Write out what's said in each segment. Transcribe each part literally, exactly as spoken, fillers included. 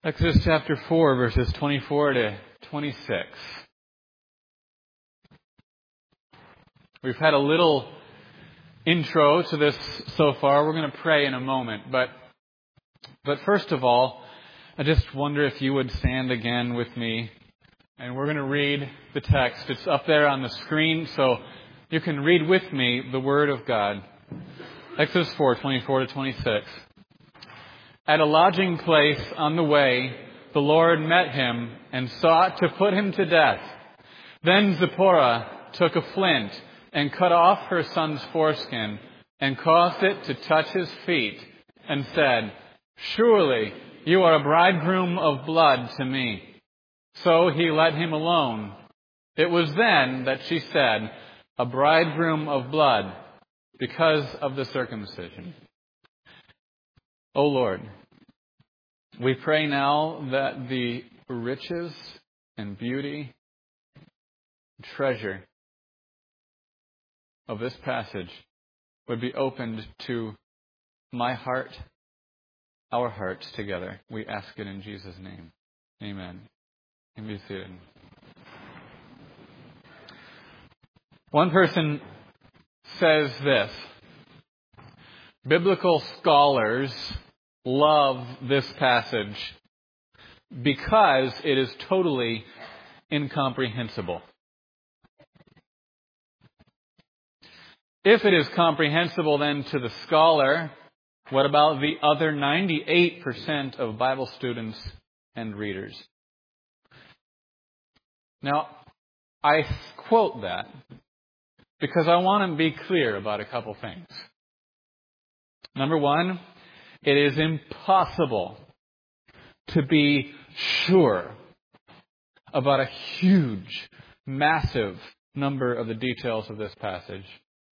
Exodus chapter four, verses twenty-four to twenty-six. We've had a little intro to this so far. We're going to pray in a moment. But, but first of all, I just wonder if you would stand again with me. And we're going to read the text. It's up there on the screen, so you can read with me the Word of God. Exodus four, twenty-four to twenty-six. At a lodging place on the way, the Lord met him and sought to put him to death. Then Zipporah took a flint and cut off her son's foreskin and caused it to touch his feet and said, "Surely you are a bridegroom of blood to me." So he let him alone. It was then that she said, "A bridegroom of blood," because of the circumcision. O Lord, we pray now that the riches and beauty, treasure of this passage would be opened to my heart, our hearts together. We ask it in Jesus' name. Amen. You can be seated. One person says this: biblical scholars love this passage because it is totally incomprehensible. If it is comprehensible then to the scholar, what about the other ninety-eight percent of Bible students and readers? Now, I quote that because I want to be clear about a couple things. Number one, it is impossible to be sure about a huge, massive number of the details of this passage.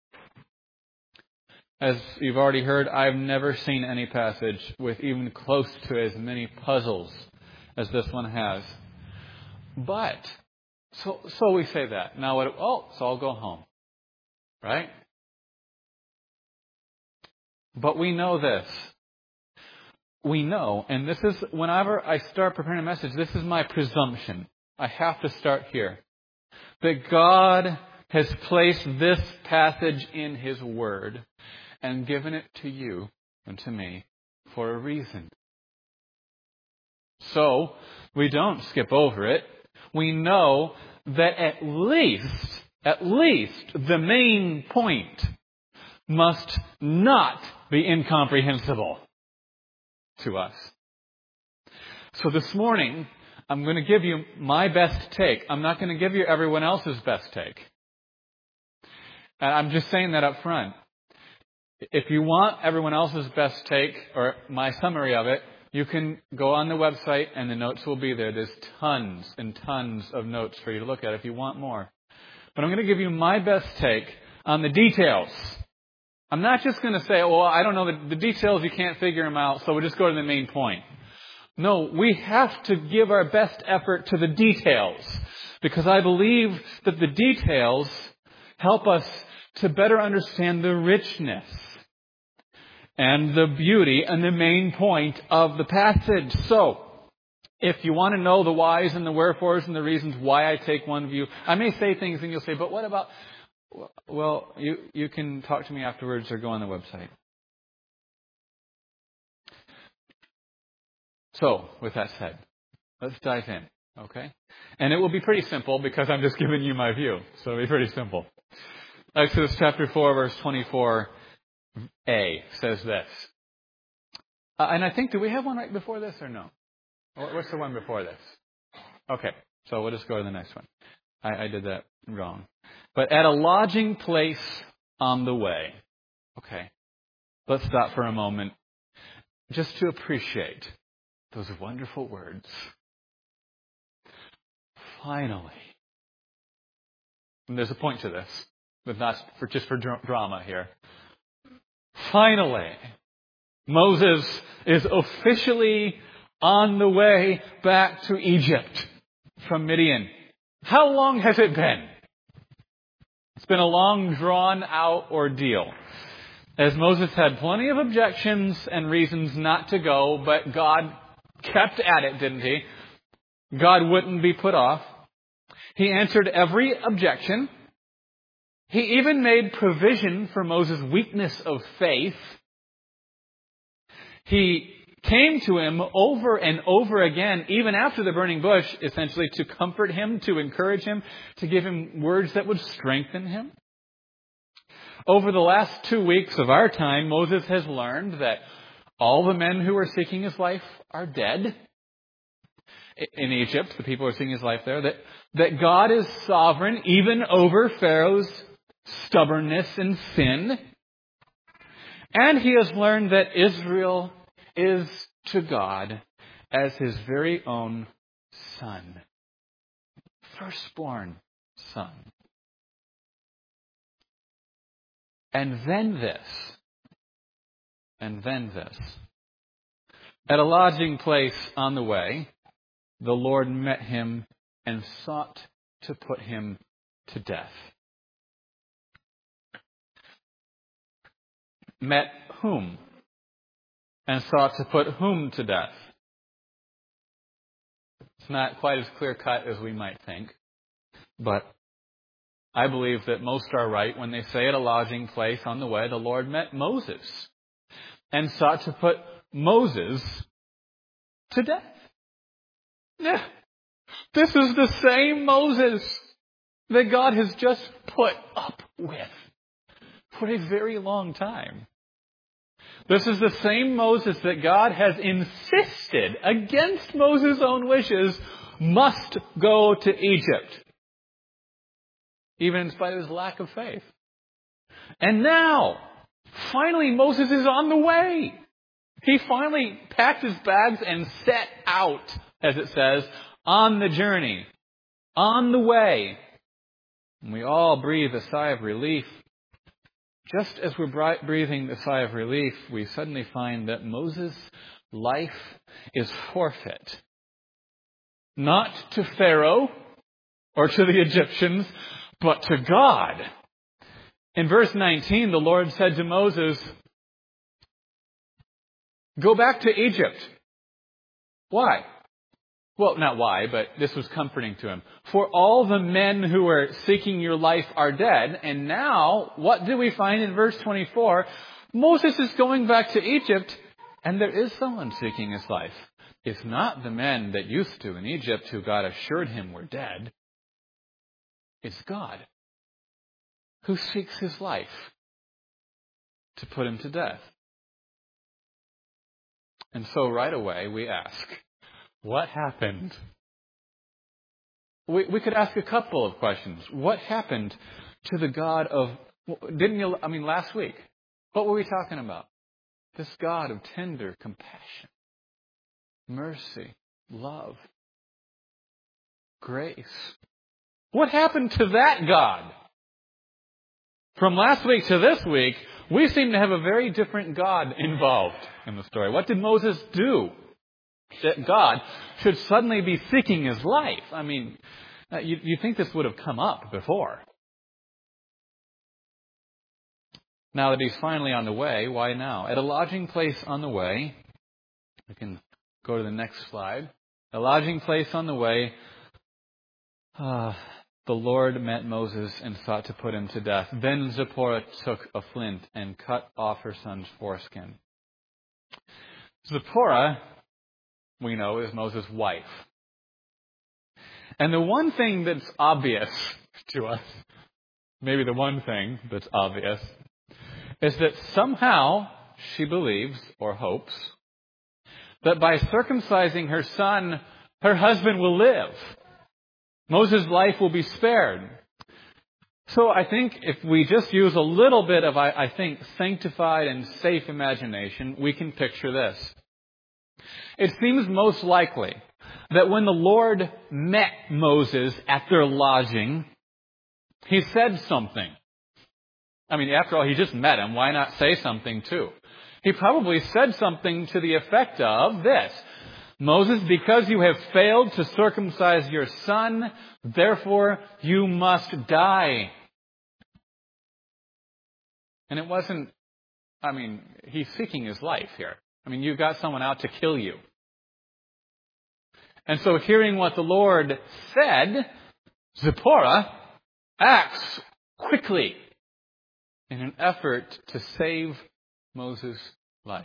As you've already heard, I've never seen any passage with even close to as many puzzles as this one has. But, so so we say that. Now, what? Oh, so I'll go home. Right? But we know this. We know, and this is, whenever I start preparing a message, this is my presumption. I have to start here. That God has placed this passage in His Word and given it to you and to me for a reason. So, we don't skip over it. We know that at least, at least the main point must not be incomprehensible to us. So this morning, I'm going to give you my best take. I'm not going to give you everyone else's best take. And I'm just saying that up front. If you want everyone else's best take, or my summary of it, you can go on the website and the notes will be there. There's tons and tons of notes for you to look at if you want more. But I'm going to give you my best take on the details. I'm not just going to say, well, I don't know the, the details, you can't figure them out, so we'll just go to the main point. No, we have to give our best effort to the details, because I believe that the details help us to better understand the richness and the beauty and the main point of the passage. So, if you want to know the whys and the wherefores and the reasons why I take one view, I may say things and you'll say, but what about... Well, you, you can talk to me afterwards or go on the website. So, with that said, let's dive in, okay? And it will be pretty simple because I'm just giving you my view. So it'll be pretty simple. Exodus chapter four, verse twenty-four a says this. Uh, and I think, do we have one right before this or no? What's the one before this? Okay, so we'll just go to the next one. I, I did that wrong. But at a lodging place on the way. Okay. Let's stop for a moment just to appreciate those wonderful words. Finally. And there's a point to this, but not for just for dr- drama here. Finally, Moses is officially on the way back to Egypt from Midian. How long has it been? It's been a long, drawn-out ordeal. As Moses had plenty of objections and reasons not to go, but God kept at it, didn't he? God wouldn't be put off. He answered every objection. He even made provision for Moses' weakness of faith. He came to him over and over again, even after the burning bush, essentially to comfort him, to encourage him, to give him words that would strengthen him. Over the last two weeks of our time, Moses has learned that all the men who were seeking his life are dead. In Egypt, the people who are seeking his life there, that, that God is sovereign even over Pharaoh's stubbornness and sin. And he has learned that Israel is to God as his very own son. Firstborn son. And then this. And then this. At a lodging place on the way, the Lord met him and sought to put him to death. Met whom? And sought to put whom to death? It's not quite as clear-cut as we might think, but I believe that most are right when they say at a lodging place on the way, the Lord met Moses and sought to put Moses to death. Yeah. This is the same Moses that God has just put up with for a very long time. This is the same Moses that God has insisted, against Moses' own wishes, must go to Egypt, even in spite of his lack of faith. And now, finally, Moses is on the way. He finally packed his bags and set out, as it says, on the journey, on the way. And we all breathe a sigh of relief. Just as we're breathing the sigh of relief, we suddenly find that Moses' life is forfeit. Not to Pharaoh or to the Egyptians, but to God. In verse nineteen, the Lord said to Moses, "Go back to Egypt." Why? Well, not why, but this was comforting to him. For all the men who are seeking your life are dead. And now, what do we find in verse twenty-four? Moses is going back to Egypt, and there is someone seeking his life. It's not the men that used to in Egypt who God assured him were dead. It's God who seeks his life to put him to death. And so right away we ask, what happened? We, we could ask a couple of questions. What happened to the God of, didn't you, I mean, last week, what were we talking about? This God of tender compassion, mercy, love, grace. What happened to that God? From last week to this week, we seem to have a very different God involved in the story. What did Moses do that God should suddenly be seeking his life? I mean, you, you think this would have come up before. Now that he's finally on the way, why now? At a lodging place on the way, we can go to the next slide. A lodging place on the way, uh, the Lord met Moses and sought to put him to death. Then Zipporah took a flint and cut off her son's foreskin. Zipporah, we know, is Moses' wife. And the one thing that's obvious to us, maybe the one thing that's obvious, is that somehow she believes or hopes that by circumcising her son, her husband will live. Moses' life will be spared. So I think if we just use a little bit of, I, I think, sanctified and safe imagination, we can picture this. It seems most likely that when the Lord met Moses at their lodging, he said something. I mean, after all, he just met him. Why not say something too? He probably said something to the effect of this. Moses, because you have failed to circumcise your son, therefore you must die. And it wasn't, I mean, he's seeking his life here. I mean, you've got someone out to kill you. And so hearing what the Lord said, Zipporah acts quickly in an effort to save Moses' life.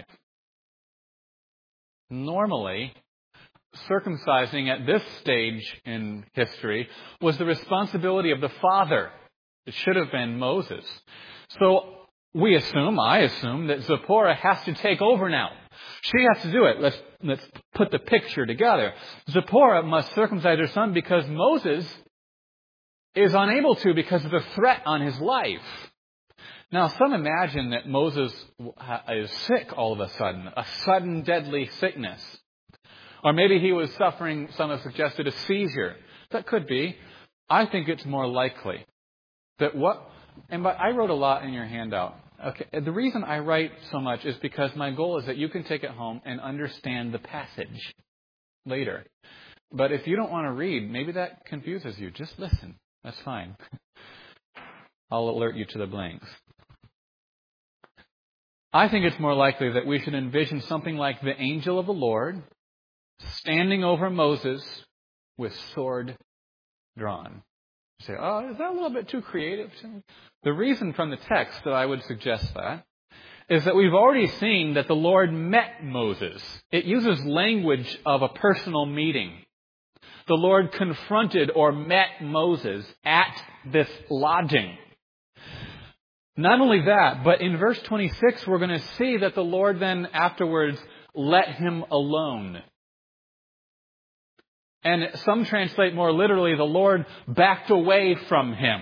Normally, circumcising at this stage in history was the responsibility of the father. It should have been Moses. So we assume, I assume, that Zipporah has to take over now. She has to do it. Let's, let's put the picture together. Zipporah must circumcise her son because Moses is unable to because of the threat on his life. Now, some imagine that Moses is sick all of a sudden, a sudden deadly sickness. Or maybe he was suffering, some have suggested, a seizure. That could be. I think it's more likely that what, and but I wrote a lot in your handout. Okay, the reason I write so much is because my goal is that you can take it home and understand the passage later. But if you don't want to read, maybe that confuses you. Just listen. That's fine. I'll alert you to the blanks. I think it's more likely that we should envision something like the angel of the Lord standing over Moses with sword drawn. You say, oh, is that a little bit too creative? The reason from the text that I would suggest that is that we've already seen that the Lord met Moses. It uses language of a personal meeting. The Lord confronted or met Moses at this lodging. Not only that, but in verse twenty-six, we're going to see that the Lord then afterwards let him alone. And some translate more literally, the Lord backed away from him.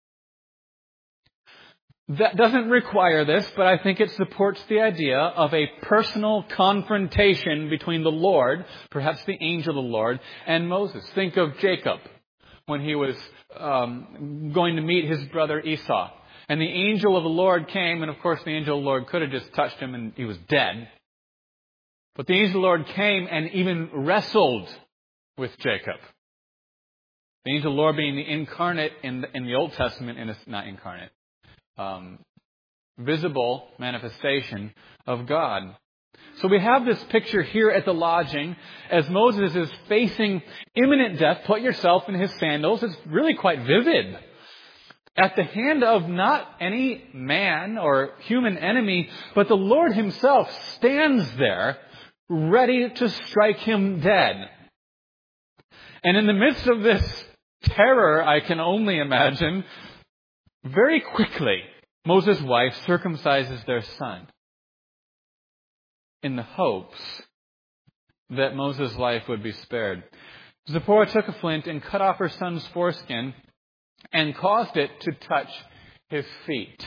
That doesn't require this, but I think it supports the idea of a personal confrontation between the Lord, perhaps the angel of the Lord, and Moses. Think of Jacob when he was um, going to meet his brother Esau. And the angel of the Lord came, and of course the angel of the Lord could have just touched him and he was dead. But the angel of the Lord came and even wrestled with Jacob. The angel of the Lord being the incarnate in the, in the Old Testament, and it's not incarnate, um, visible manifestation of God. So we have this picture here at the lodging as Moses is facing imminent death. Put yourself in his sandals. It's really quite vivid. At the hand of not any man or human enemy, but the Lord himself stands there ready to strike him dead. And in the midst of this terror, I can only imagine, very quickly, Moses' wife circumcises their son in the hopes that Moses' life would be spared. Zipporah took a flint and cut off her son's foreskin and caused it to touch his feet.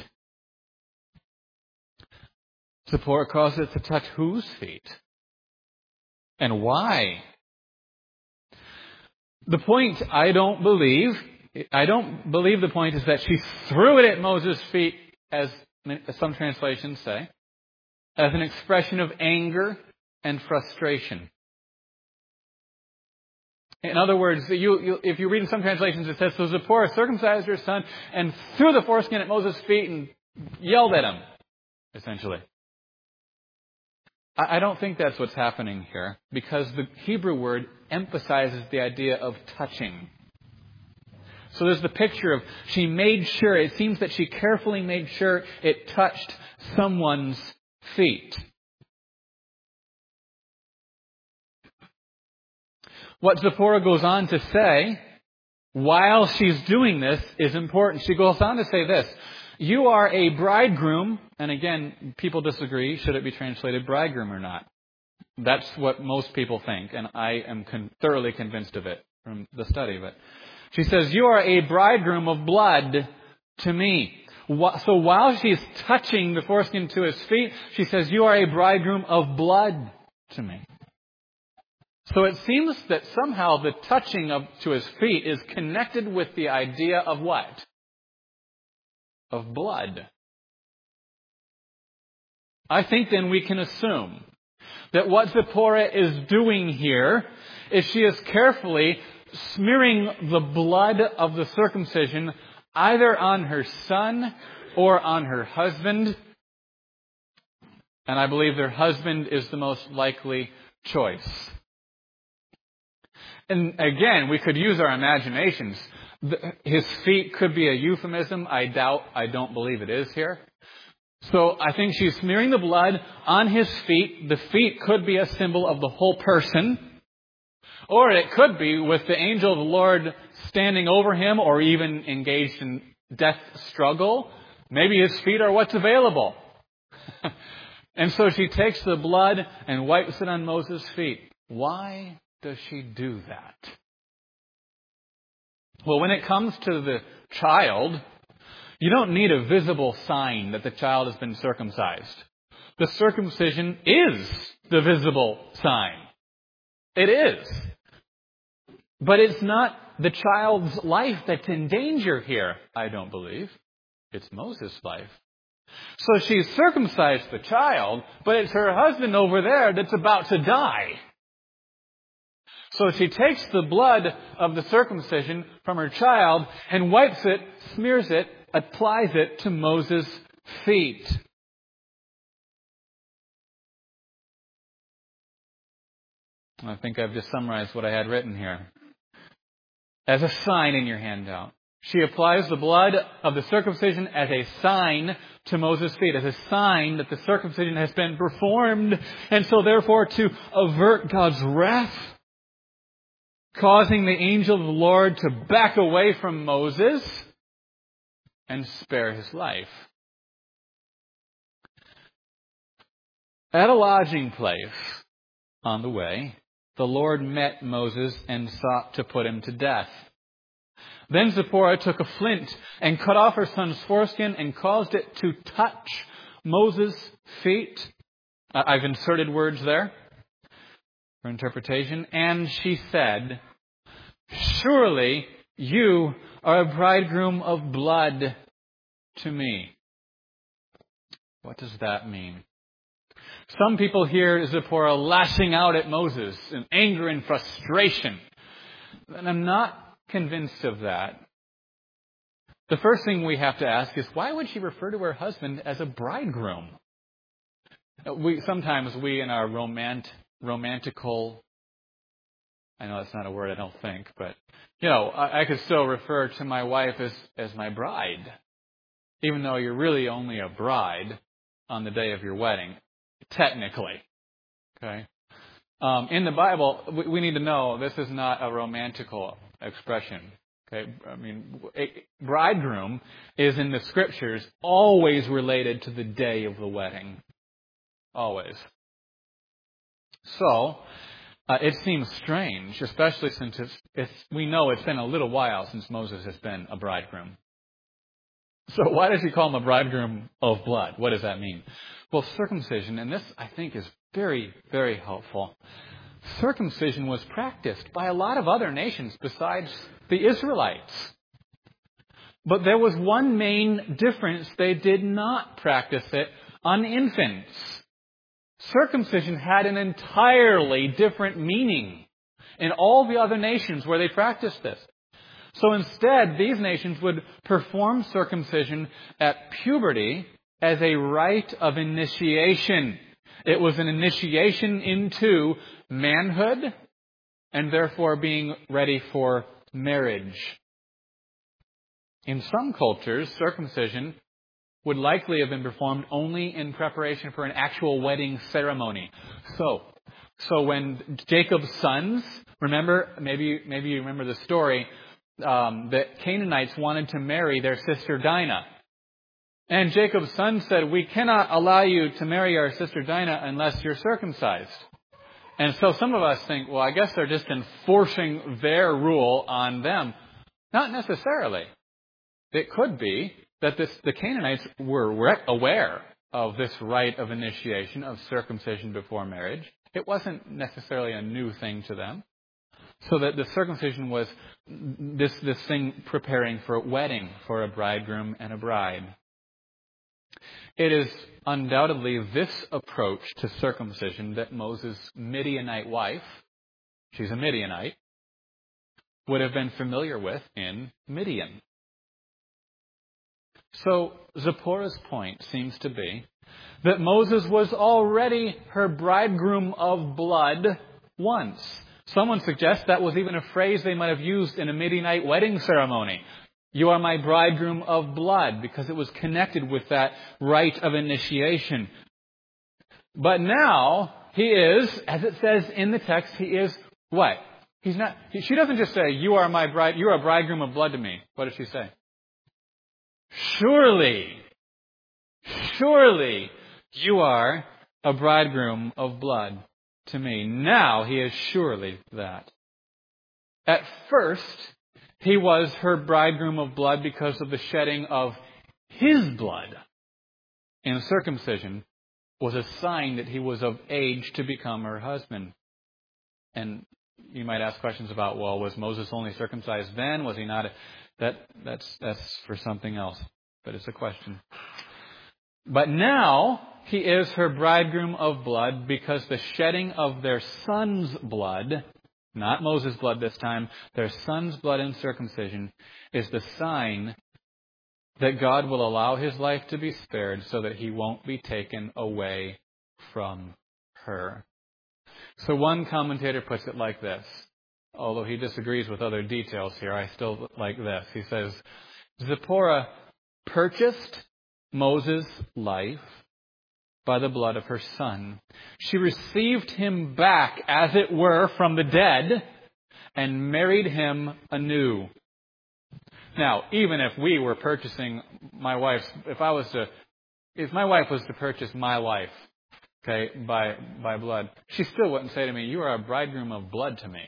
Zipporah caused it to touch whose feet? And why? The point, I don't believe, I don't believe the point is that she threw it at Moses' feet, as some translations say, as an expression of anger and frustration. In other words, you, you, if you read in some translations, it says, so Zipporah circumcised her son and threw the foreskin at Moses' feet and yelled at him, essentially. I don't think that's what's happening here, because the Hebrew word emphasizes the idea of touching. So there's the picture of she made sure, it seems that she carefully made sure it touched someone's feet. What Zipporah goes on to say, while she's doing this, is important. She goes on to say this, you are a bridegroom, and again, people disagree, should it be translated bridegroom or not? That's what most people think, and I am con- thoroughly convinced of it from the study of it. She says, you are a bridegroom of blood to me. So while she's touching the foreskin to his feet, she says, you are a bridegroom of blood to me. So it seems that somehow the touching of to his feet is connected with the idea of what? Of blood. I think then we can assume that what Zipporah is doing here is she is carefully smearing the blood of the circumcision either on her son or on her husband. And I believe their husband is the most likely choice. And again, we could use our imaginations. His feet could be a euphemism. I doubt, I don't believe it is here. So I think she's smearing the blood on his feet. The feet could be a symbol of the whole person. Or it could be with the angel of the Lord standing over him or even engaged in death struggle. Maybe his feet are what's available. And so she takes the blood and wipes it on Moses' feet. Why does she do that? Well, when it comes to the child, you don't need a visible sign that the child has been circumcised. The circumcision is the visible sign. It is. But it's not the child's life that's in danger here, I don't believe. It's Moses' life. So she's circumcised the child, but it's her husband over there that's about to die. So she takes the blood of the circumcision from her child and wipes it, smears it, applies it to Moses' feet. I think I've just summarized what I had written here. As a sign in your handout. She applies the blood of the circumcision as a sign to Moses' feet, as a sign that the circumcision has been performed, and so therefore to avert God's wrath, causing the angel of the Lord to back away from Moses and spare his life. At a lodging place on the way, the Lord met Moses and sought to put him to death. Then Zipporah took a flint and cut off her son's foreskin and caused it to touch Moses' feet. Uh, I've inserted words there for interpretation. And she said, "Surely you are a bridegroom of blood to me." What does that mean? Some people hear Zipporah lashing out at Moses in anger and frustration. And I'm not convinced of that. The first thing we have to ask is, why would she refer to her husband as a bridegroom? We sometimes we in our romant, romantical, I know that's not a word I don't think, but, you know, I, I could still refer to my wife as, as my bride, even though you're really only a bride on the day of your wedding, technically. Okay? Um, in the Bible, we, we need to know this is not a romantical expression. Okay, I mean, a bridegroom is in the scriptures always related to the day of the wedding. Always. So, uh, it seems strange, especially since it's, it's, we know it's been a little while since Moses has been a bridegroom. So why does he call him a bridegroom of blood? What does that mean? Well, circumcision, and this I think is very, very helpful. Circumcision was practiced by a lot of other nations besides the Israelites. But there was one main difference. They did not practice it on infants. Circumcision had an entirely different meaning in all the other nations where they practiced this. So instead, these nations would perform circumcision at puberty as a rite of initiation. It was an initiation into manhood and therefore being ready for marriage. In some cultures, circumcision would likely have been performed only in preparation for an actual wedding ceremony. So, so when Jacob's sons, remember, maybe maybe you remember the story, um, that Canaanites wanted to marry their sister Dinah. And Jacob's son said, "We cannot allow you to marry our sister Dinah unless you're circumcised." And so some of us think, well, I guess they're just enforcing their rule on them. Not necessarily. It could be that this, the Canaanites were aware of this rite of initiation, of circumcision before marriage. It wasn't necessarily a new thing to them. So that the circumcision was this, this thing preparing for a wedding, for a bridegroom and a bride. It is undoubtedly this approach to circumcision that Moses' Midianite wife, she's a Midianite, would have been familiar with in Midian. So Zipporah's point seems to be that Moses was already her bridegroom of blood once. Someone suggests that was even a phrase they might have used in a Midianite wedding ceremony. You are my bridegroom of blood, because it was connected with that rite of initiation. But now he is, as it says in the text, he is what? He's not. He, she doesn't just say, "You are my bride. You are a bridegroom of blood to me." What does she say? Surely, surely, you are a bridegroom of blood to me. Now he is surely that. At first, he was her bridegroom of blood because of the shedding of his blood. And circumcision was a sign that he was of age to become her husband. And you might ask questions about, well, was Moses only circumcised then? Was he not? That that's that's for something else. But it's a question. But now he is her bridegroom of blood because the shedding of their son's blood, not Moses' blood this time, their son's blood in circumcision, is the sign that God will allow his life to be spared so that he won't be taken away from her. So one commentator puts it like this. Although he disagrees with other details here, I still like this. He says, Zipporah purchased Moses' life by the blood of her son. She received him back, as it were, from the dead and married him anew. Now, even if we were purchasing my wife's, if I was to, if my wife was to purchase my life, okay, by by blood, she still wouldn't say to me, "You are a bridegroom of blood to me."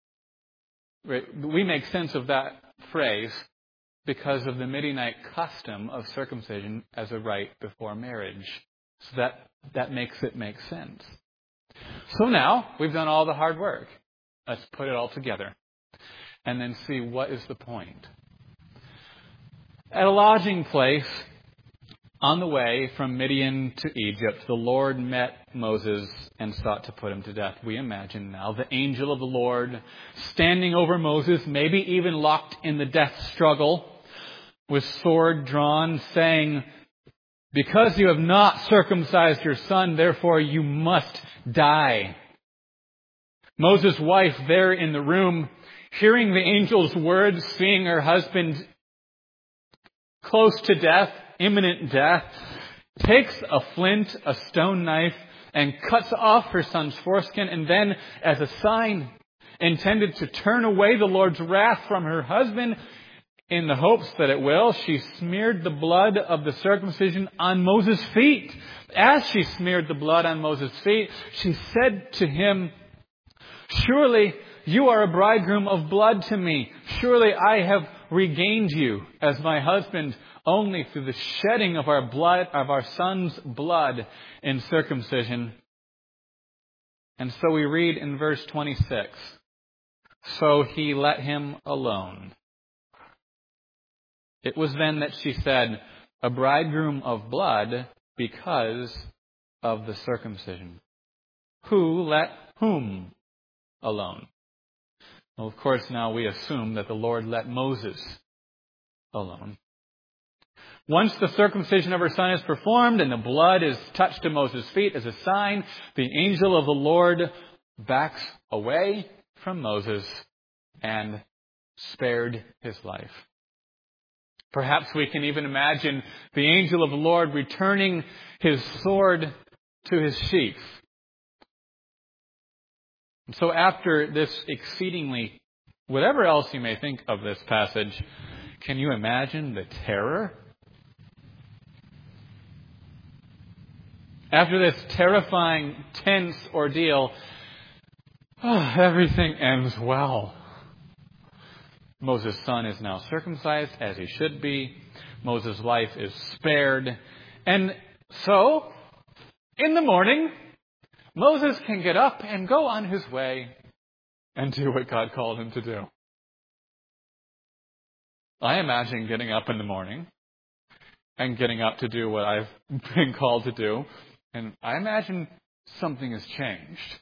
We make sense of that phrase because of the Midianite custom of circumcision as a rite before marriage. So that, that makes it make sense. So now, we've done all the hard work. Let's put it all together and then see what is the point. At a lodging place on the way from Midian to Egypt, the Lord met Moses and sought to put him to death. We imagine now the angel of the Lord standing over Moses, maybe even locked in the death struggle, with sword drawn, saying, "Because you have not circumcised your son, therefore you must die." Moses' wife there in the room, hearing the angel's words, seeing her husband close to death, imminent death, takes a flint, a stone knife, and cuts off her son's foreskin, and then, as a sign intended to turn away the Lord's wrath from her husband, in the hopes that it will, she smeared the blood of the circumcision on Moses' feet. As she smeared the blood on Moses' feet, she said to him, "Surely you are a bridegroom of blood to me. Surely I have regained you as my husband only through the shedding of our blood, of our son's blood in circumcision." And so we read in verse twenty-six, "So he let him alone." It was then that she said, "A bridegroom of blood because of the circumcision." Who let whom alone? Well, of course, now we assume that the Lord let Moses alone. Once the circumcision of her son is performed and the blood is touched to Moses' feet as a sign, the angel of the Lord backs away from Moses and spared his life. Perhaps we can even imagine the angel of the Lord returning his sword to his sheath. And so after this exceedingly, whatever else you may think of this passage, can you imagine the terror? After this terrifying, tense ordeal, oh, everything ends well. Moses' son is now circumcised as he should be. Moses' life is spared. And so, in the morning, Moses can get up and go on his way and do what God called him to do. I imagine getting up in the morning and getting up to do what I've been called to do. And I imagine something has changed.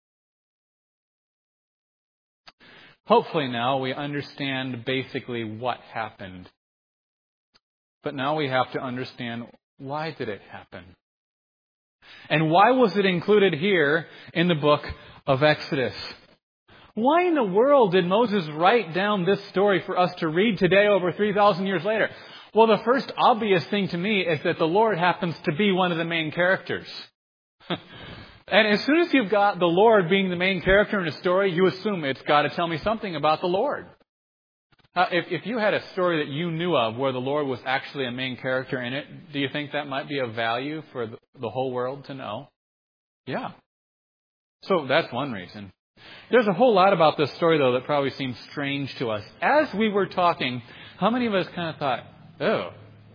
Hopefully now we understand basically what happened. But now we have to understand, why did it happen? And why was it included here in the book of Exodus? Why in the world did Moses write down this story for us to read today over three thousand years later? Well, the first obvious thing to me is that the Lord happens to be one of the main characters. And as soon as you've got the Lord being the main character in a story, you assume it's got to tell me something about the Lord. Uh, if, if you had a story that you knew of where the Lord was actually a main character in it, do you think that might be of value for the, the whole world to know? Yeah. So that's one reason. There's a whole lot about this story, though, that probably seems strange to us. As we were talking, how many of us kind of thought, oh,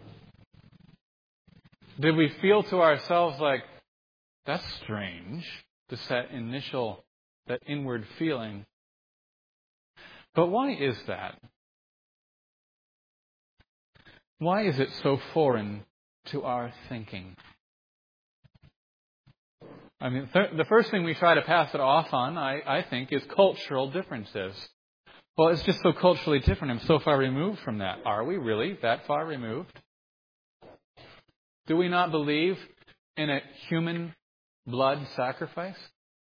did we feel to ourselves like, that's strange, just that initial, that inward feeling? But why is that? Why is it so foreign to our thinking? I mean, th- the first thing we try to pass it off on, I, I think, is cultural differences. Well, it's just so culturally different. I'm so far removed from that. Are we really that far removed? Do we not believe in a human blood sacrifice?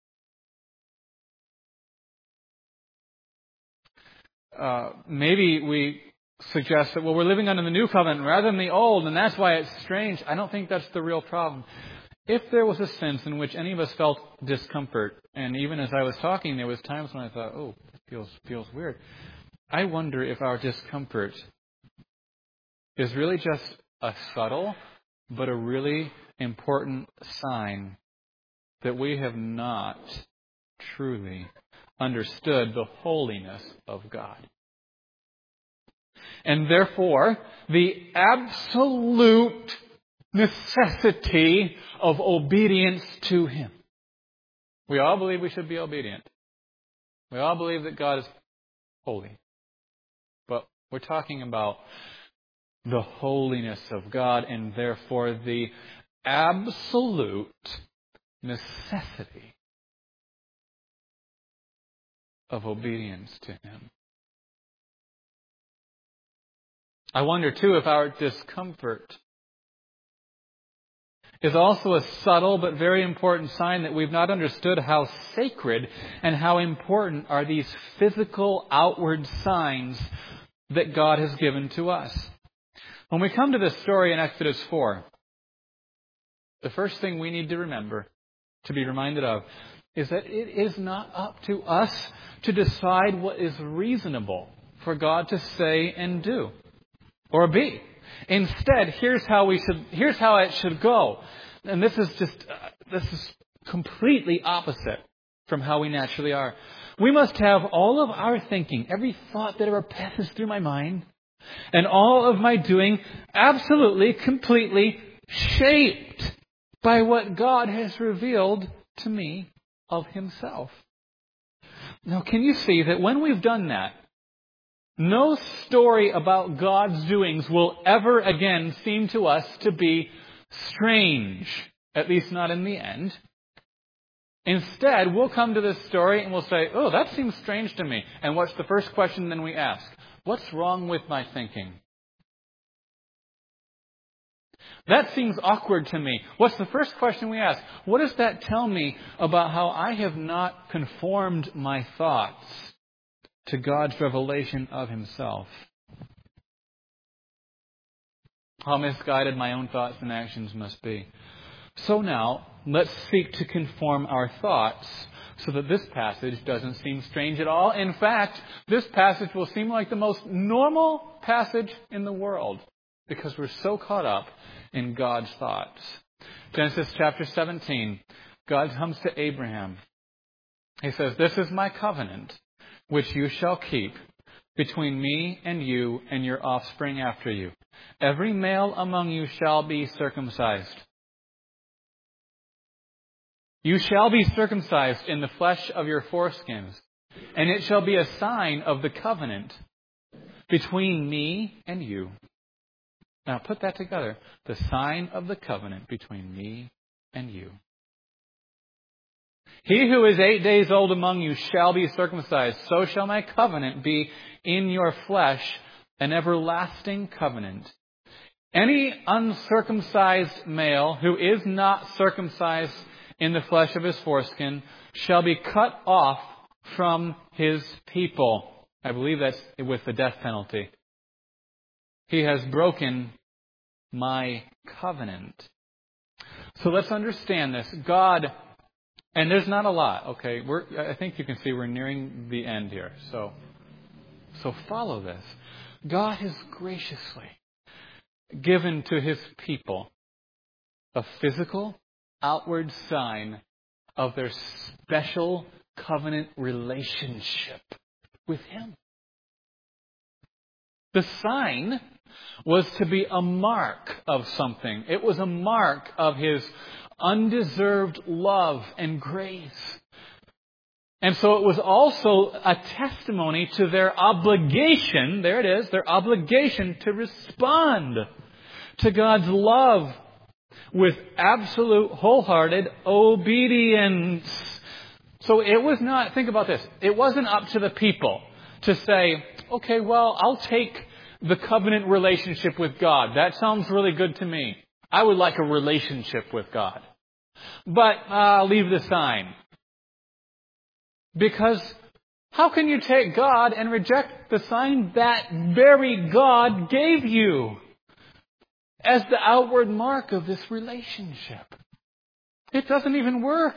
Uh, maybe we suggest that, well, we're living under the new covenant rather than the old, and that's why it's strange. I don't think that's the real problem. If there was a sense in which any of us felt discomfort, and even as I was talking, there was times when I thought, oh, it feels, feels weird. I wonder if our discomfort is really just a subtle, but a really important sign that we have not truly understood the holiness of God. And therefore, the absolute necessity of obedience to Him. We all believe we should be obedient. We all believe that God is holy. But we're talking about the holiness of God and therefore the absolute necessity of obedience to Him. I wonder, too, if our discomfort is also a subtle but very important sign that we've not understood how sacred and how important are these physical outward signs that God has given to us. When we come to this story in Exodus four, the first thing we need to remember, to be reminded of, is that it is not up to us to decide what is reasonable for God to say and do or be. Instead, here's how we should, here's how it should go. And this is just, uh, this is completely opposite from how we naturally are. We must have all of our thinking, every thought that ever passes through my mind, and all of my doing absolutely, completely shaped by what God has revealed to me of Himself. Now, can you see that when we've done that, no story about God's doings will ever again seem to us to be strange, at least not in the end. Instead, we'll come to this story and we'll say, oh, that seems strange to me. And what's the first question then we ask? What's wrong with my thinking? That seems awkward to me. What's the first question we ask? What does that tell me about how I have not conformed my thoughts to God's revelation of Himself? How misguided my own thoughts and actions must be. So now, let's seek to conform our thoughts so that this passage doesn't seem strange at all. In fact, this passage will seem like the most normal passage in the world because we're so caught up in God's thoughts. Genesis chapter seventeen, God comes to Abraham. He says, "This is my covenant, which you shall keep between me and you and your offspring after you. Every male among you shall be circumcised. You shall be circumcised in the flesh of your foreskins, and it shall be a sign of the covenant between me and you." Now put that together. The sign of the covenant between me and you. "He who is eight days old among you shall be circumcised. So shall my covenant be in your flesh, an everlasting covenant. Any uncircumcised male who is not circumcised in the flesh of his foreskin shall be cut off from his people. I believe that's with the death penalty. He has broken my covenant. So let's understand this. God, and there's not a lot, okay? We're, I think you can see we're nearing the end here. So, so follow this. God has graciously given to his people a physical, outward sign of their special covenant relationship with him. The sign was to be a mark of something. It was a mark of his undeserved love and grace. And so it was also a testimony to their obligation, there it is, their obligation to respond to God's love with absolute wholehearted obedience. So it was not, think about this, it wasn't up to the people to say, okay, well, I'll take the covenant relationship with God. That sounds really good to me. I would like a relationship with God. But uh, I'll leave the sign. Because how can you take God and reject the sign that very God gave you as the outward mark of this relationship? It doesn't even work.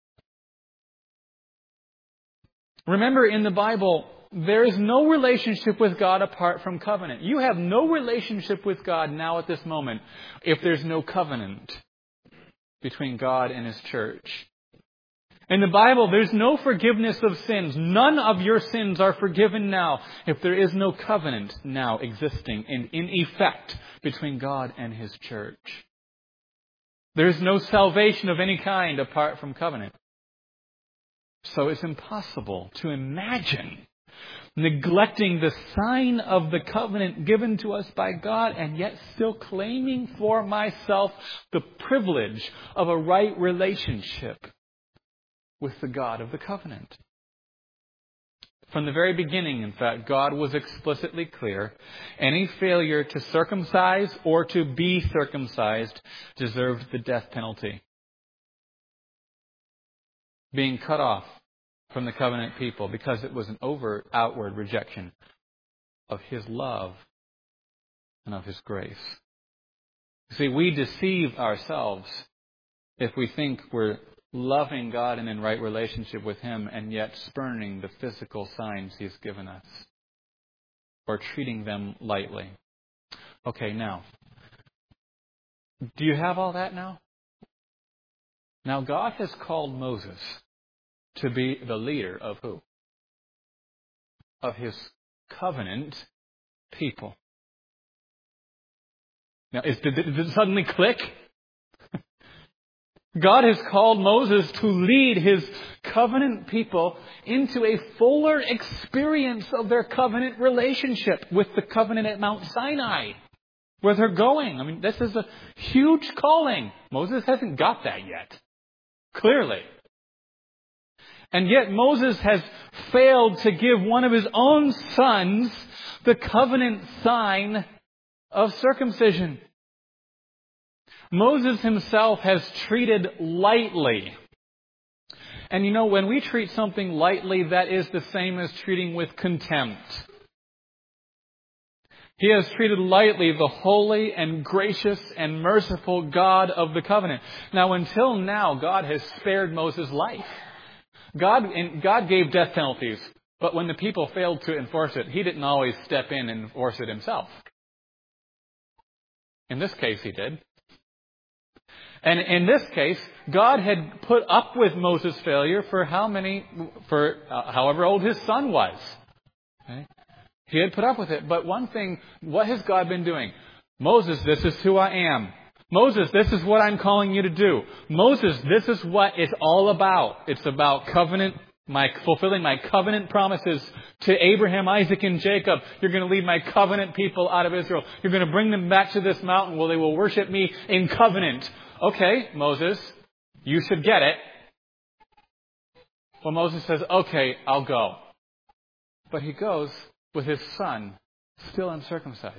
Remember, in the Bible, there is no relationship with God apart from covenant. You have no relationship with God now at this moment if there's no covenant between God and his church. In the Bible, there's no forgiveness of sins. None of your sins are forgiven now if there is no covenant now existing and in effect between God and his church. There is no salvation of any kind apart from covenant. So it's impossible to imagine neglecting the sign of the covenant given to us by God and yet still claiming for myself the privilege of a right relationship with the God of the covenant. From the very beginning, in fact, God was explicitly clear. Any failure to circumcise or to be circumcised deserved the death penalty. Being cut off from the covenant people because it was an overt, outward rejection of his love and of his grace. See, we deceive ourselves if we think we're loving God and in right relationship with him and yet spurning the physical signs he's given us or treating them lightly. Okay, now, do you have all that now? Now, God has called Moses to be the leader of who? Of his covenant people. Now, is, did, did it suddenly click? God has called Moses to lead his covenant people into a fuller experience of their covenant relationship with the covenant at Mount Sinai, where they're going. I mean, this is a huge calling. Moses hasn't got that yet, clearly. And yet Moses has failed to give one of his own sons the covenant sign of circumcision. Moses himself has treated lightly. And you know, when we treat something lightly, that is the same as treating with contempt. He has treated lightly the holy and gracious and merciful God of the covenant. Now, until now, God has spared Moses' life. God, God gave death penalties, but when the people failed to enforce it, he didn't always step in and enforce it himself. In this case, he did. And in this case, God had put up with Moses' failure for how many, for uh, however old his son was. Okay? He had put up with it. But one thing, what has God been doing? Moses, this is who I am. Moses, this is what I'm calling you to do. Moses, this is what it's all about. It's about covenant, my fulfilling my covenant promises to Abraham, Isaac, and Jacob. You're going to lead my covenant people out of Israel. You're going to bring them back to this mountain where they will worship me in covenant. Okay, Moses, you should get it. Well, Moses says, okay, I'll go. But he goes with his son, still uncircumcised.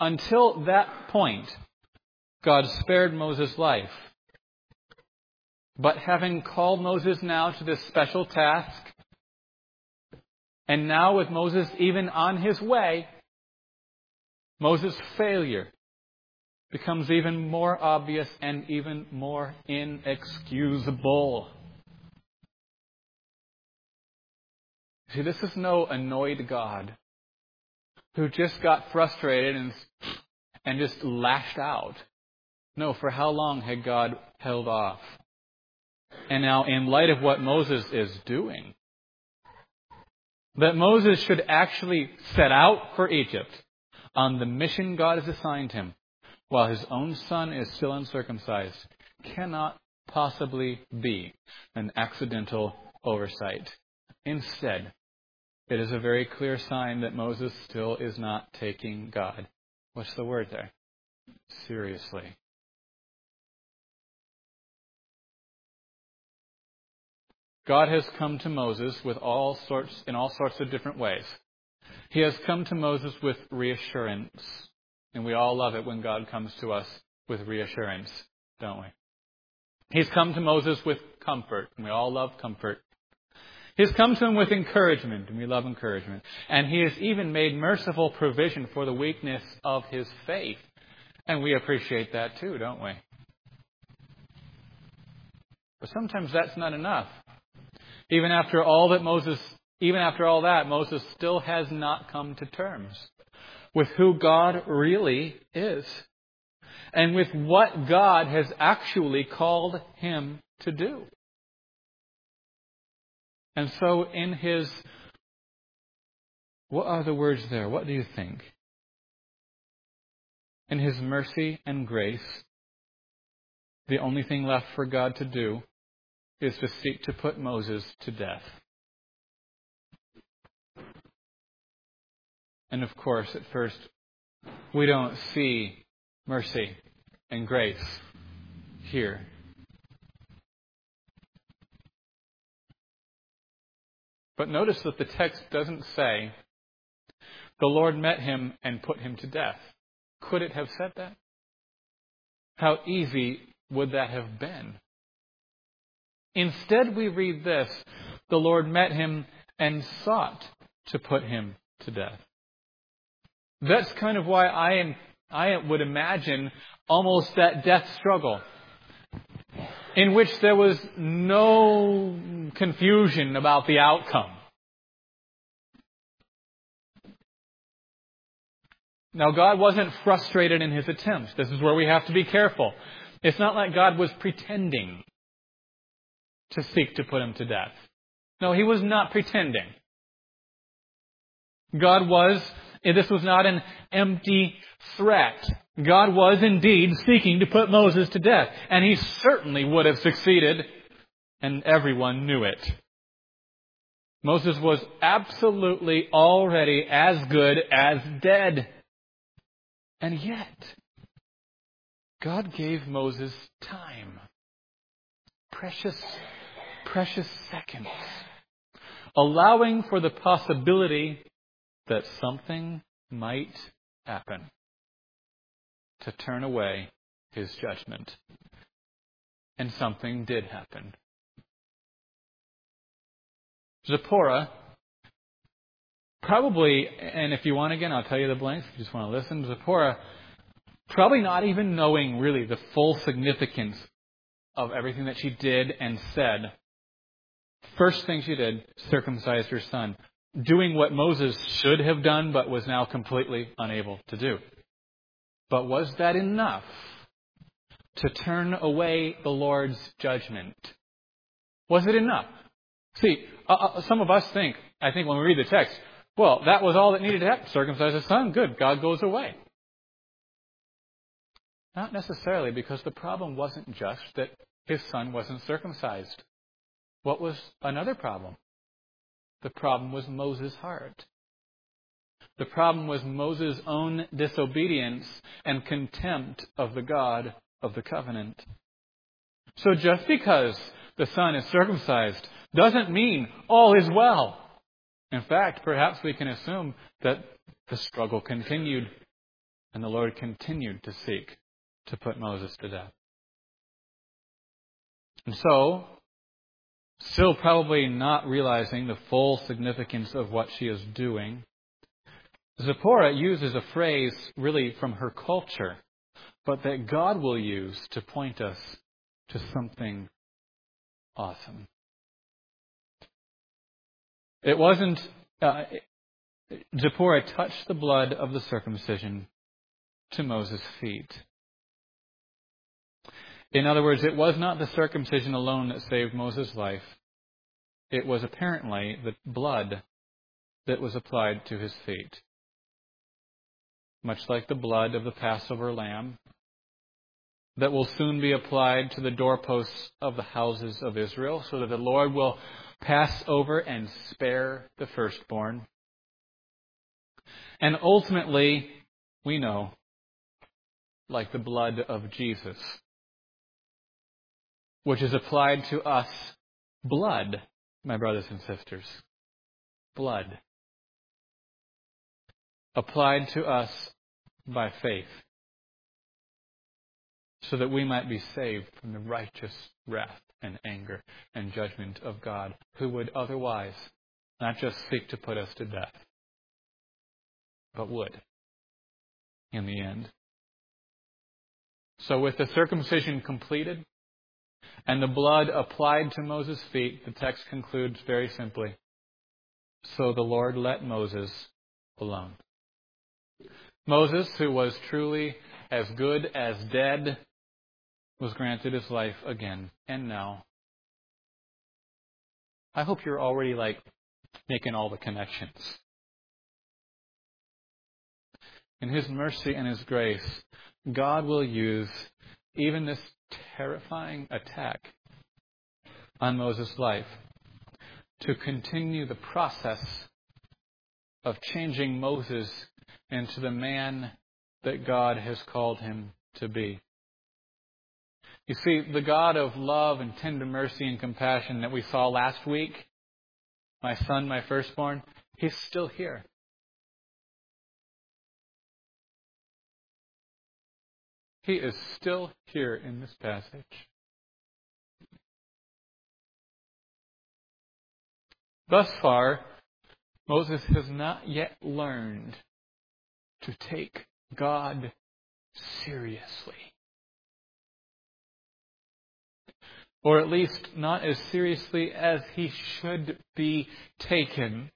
Until that point, God spared Moses' life. But having called Moses now to this special task, and now with Moses even on his way, Moses' failure becomes even more obvious and even more inexcusable. See, this is no annoyed God who just got frustrated and, and just lashed out. No, for how long had God held off? And now, in light of what Moses is doing, that Moses should actually set out for Egypt on the mission God has assigned him, while his own son is still uncircumcised, cannot possibly be an accidental oversight. Instead, it is a very clear sign that Moses still is not taking God. What's the word there? Seriously. God has come to Moses with all sorts, in all sorts of different ways. He has come to Moses with reassurance. And we all love it when God comes to us with reassurance, don't we? He's come to Moses with comfort, and we all love comfort. He's come to him with encouragement, and we love encouragement. And he has even made merciful provision for the weakness of his faith. And we appreciate that too, don't we? But sometimes that's not enough. Even after all that Moses, even after all that, Moses still has not come to terms with who God really is and with what God has actually called him to do. And so in his, what are the words there? What do you think? In his mercy and grace, the only thing left for God to do is to seek to put Moses to death. And of course, at first, we don't see mercy and grace here. But notice that the text doesn't say, the Lord met him and put him to death. Could it have said that? How easy would that have been? Instead, we read this, the Lord met him and sought to put him to death. That's kind of why I am, I would imagine almost that death struggle in which there was no confusion about the outcome. Now, God wasn't frustrated in his attempts. This is where we have to be careful. It's not like God was pretending to seek to put him to death. No, he was not pretending. God was, this was not an empty threat. God was indeed seeking to put Moses to death. And he certainly would have succeeded, and everyone knew it. Moses was absolutely already as good as dead. And yet, God gave Moses time. Precious, precious seconds. Allowing for the possibility that something might happen to turn away his judgment. And something did happen. Zipporah, probably, and if you want again, I'll tell you the blanks, if you just want to listen, Zipporah, probably not even knowing really the full significance of everything that she did and said, first thing she did, circumcised her son, doing what Moses should have done but was now completely unable to do. But was that enough to turn away the Lord's judgment? Was it enough? See, uh, some of us think, I think when we read the text, well, that was all that needed to happen. Circumcise his son, good, God goes away. Not necessarily, because the problem wasn't just that his son wasn't circumcised. What was another problem? The problem was Moses' heart. The problem was Moses' own disobedience and contempt of the God of the covenant. So just because the son is circumcised doesn't mean all is well. In fact, perhaps we can assume that the struggle continued and the Lord continued to seek to put Moses to death. And so, still probably not realizing the full significance of what she is doing, Zipporah uses a phrase really from her culture, but that God will use to point us to something awesome. It wasn't, uh, Zipporah touched the blood of the circumcision to Moses' feet. In other words, it was not the circumcision alone that saved Moses' life. It was apparently the blood that was applied to his feet. Much like the blood of the Passover lamb that will soon be applied to the doorposts of the houses of Israel, so that the Lord will pass over and spare the firstborn. And ultimately, we know, like the blood of Jesus, which is applied to us, blood, my brothers and sisters. Blood. Applied to us by faith, so that we might be saved from the righteous wrath and anger and judgment of God, who would otherwise not just seek to put us to death, but would in the end. So with the circumcision completed and the blood applied to Moses' feet, the text concludes very simply, so the Lord let Moses alone. Moses, who was truly as good as dead, was granted his life again. And now, I hope you're already like making all the connections. In His mercy and His grace, God will use even this terrifying attack on Moses' life to continue the process of changing Moses into the man that God has called him to be. You see, the God of love and tender mercy and compassion that we saw last week, my son, my firstborn, He's still here. He is still here in this passage. Thus far, Moses has not yet learned to take God seriously. Or at least not as seriously as he should be taken.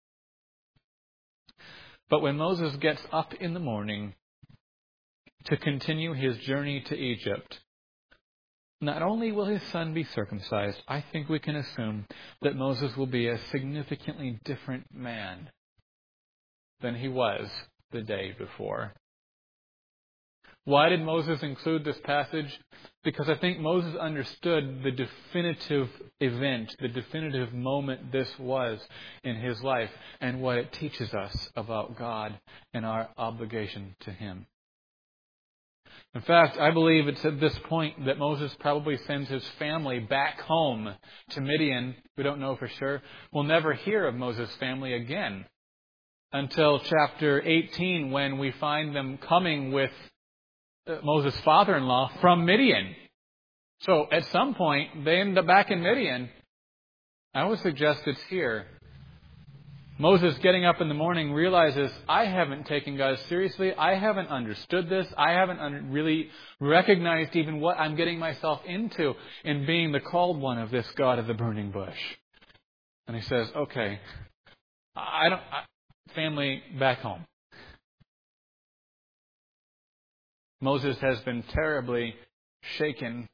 But when Moses gets up in the morning to continue his journey to Egypt, not only will his son be circumcised, I think we can assume that Moses will be a significantly different man than he was the day before. Why did Moses include this passage? Because I think Moses understood the definitive event, the definitive moment this was in his life, and what it teaches us about God and our obligation to Him. In fact, I believe it's at this point that Moses probably sends his family back home to Midian. We don't know for sure. We'll never hear of Moses' family again until chapter eighteen, when we find them coming with Moses' father-in-law from Midian. So at some point, they end up back in Midian. I would suggest it's here. Moses, getting up in the morning, realizes, I haven't taken God seriously. I haven't understood this. I haven't un- really recognized even what I'm getting myself into in being the called one of this God of the burning bush. And he says, okay, I don't, I, family back home. Moses has been terribly shaken,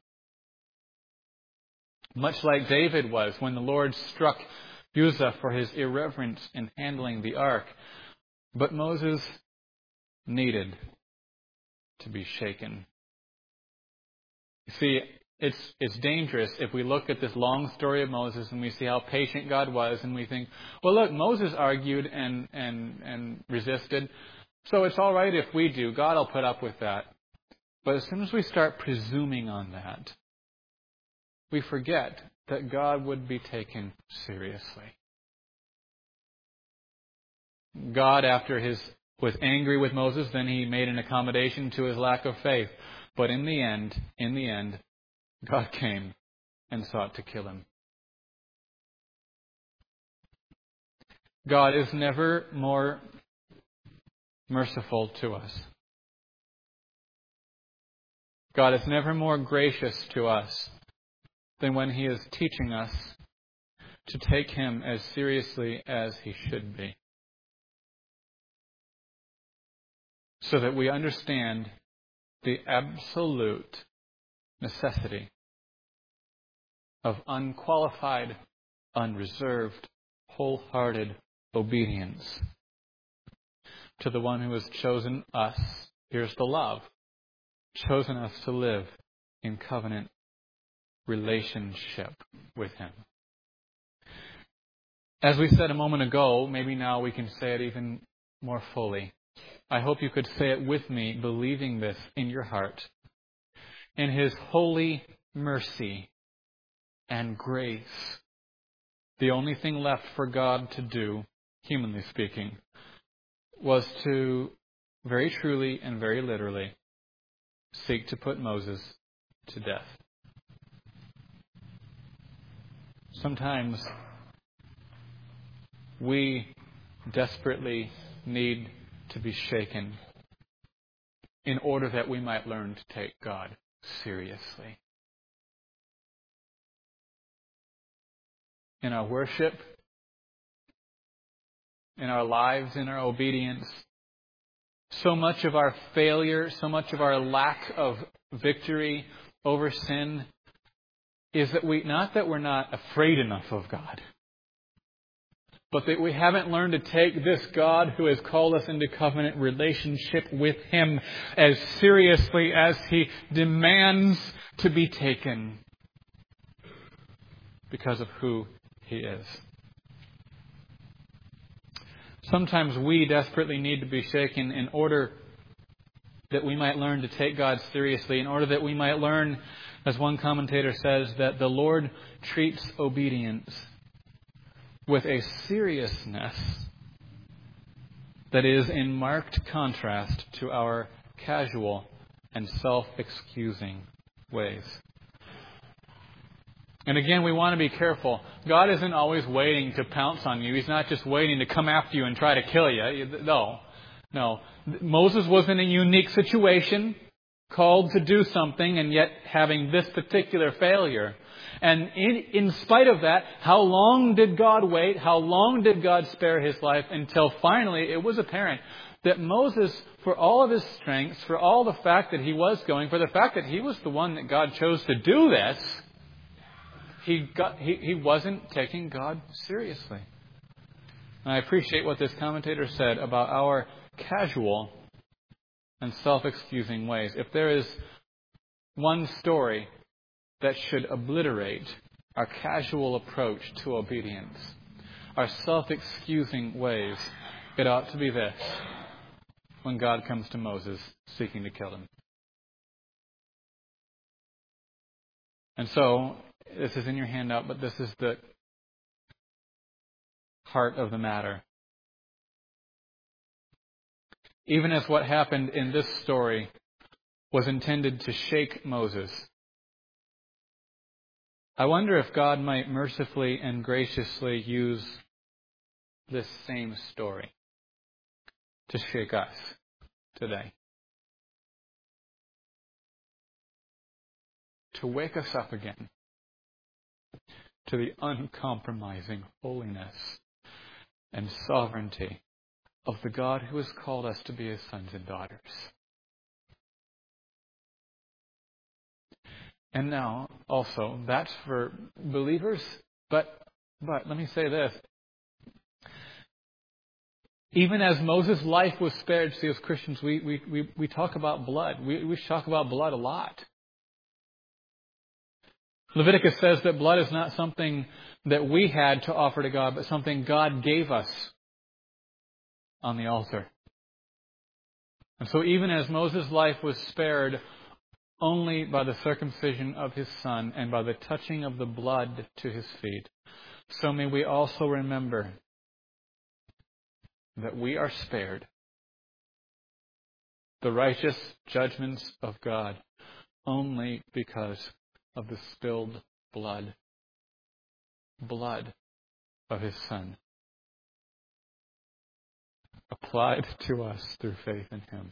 much like David was when the Lord struck Uzzah for his irreverence in handling the ark. But Moses needed to be shaken. You see, it's it's dangerous if we look at this long story of Moses and we see how patient God was, and we think, well, look, Moses argued and and and resisted, so it's all right if we do. God will put up with that. But as soon as we start presuming on that, we forget that God would be taken seriously. God, after his was angry with Moses, then He made an accommodation to his lack of faith. But in the end, in the end, God came and sought to kill him. God is never more merciful to us. God is never more gracious to us than when He is teaching us to take Him as seriously as He should be, so that we understand the absolute necessity of unqualified, unreserved, wholehearted obedience to the one who has chosen us. Here's the love. Chosen us to live in covenant relationship with Him. As we said a moment ago, maybe now we can say it even more fully. I hope you could say it with me, believing this in your heart. In His holy mercy and grace, the only thing left for God to do, humanly speaking, was to very truly and very literally seek to put Moses to death. Sometimes we desperately need to be shaken in order that we might learn to take God seriously. In our worship, in our lives, in our obedience, so much of our failure, so much of our lack of victory over sin is that we, not that we're not afraid enough of God, but that we haven't learned to take this God who has called us into covenant relationship with Him as seriously as He demands to be taken because of who He is. Sometimes we desperately need to be shaken in order that we might learn to take God seriously, in order that we might learn, as one commentator says, that the Lord treats obedience with a seriousness that is in marked contrast to our casual and self-excusing ways. And again, we want to be careful. God isn't always waiting to pounce on you. He's not just waiting to come after you and try to kill you. No. No. Moses was in a unique situation, called to do something, and yet having this particular failure. And in, in spite of that, how long did God wait? How long did God spare his life? Until finally it was apparent that Moses, for all of his strengths, for all the fact that he was going, for the fact that he was the one that God chose to do this, He got he, he wasn't taking God seriously. And I appreciate what this commentator said about our casual and self-excusing ways. If there is one story that should obliterate our casual approach to obedience, our self-excusing ways, it ought to be this: when God comes to Moses seeking to kill him. And so, this is in your handout, but this is the heart of the matter. Even as what happened in this story was intended to shake Moses, I wonder if God might mercifully and graciously use this same story to shake us today. To wake us up again to the uncompromising holiness and sovereignty of the God who has called us to be His sons and daughters. And now, also, that's for believers, but but let me say this. Even as Moses' life was spared, see, as Christians, we, we, we, we talk about blood. We, we talk about blood a lot. Leviticus says that blood is not something that we had to offer to God, but something God gave us on the altar. And so even as Moses' life was spared only by the circumcision of his son and by the touching of the blood to his feet, so may we also remember that we are spared the righteous judgments of God only because of the spilled blood. Blood of His Son. Applied to us through faith in Him.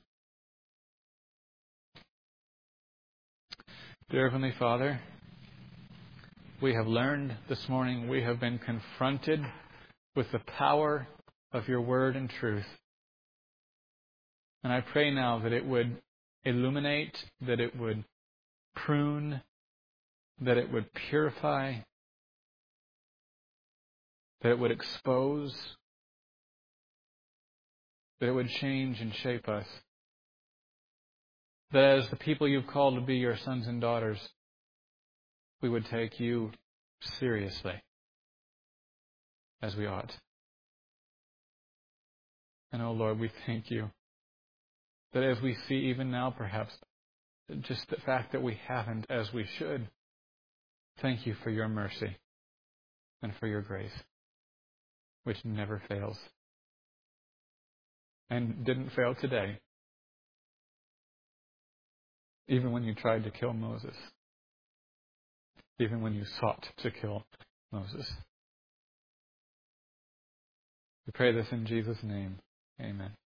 Dear Heavenly Father, we have learned this morning, we have been confronted with the power of Your Word and truth. And I pray now that it would illuminate, that it would prune, that it would purify, that it would expose, that it would change and shape us. That as the people You've called to be Your sons and daughters, we would take You seriously, as we ought. And oh Lord, we thank You that as we see even now perhaps just the fact that we haven't as we should, thank You for Your mercy and for Your grace, which never fails. And didn't fail today, even when You tried to kill Moses, even when You sought to kill Moses. We pray this in Jesus' name. Amen.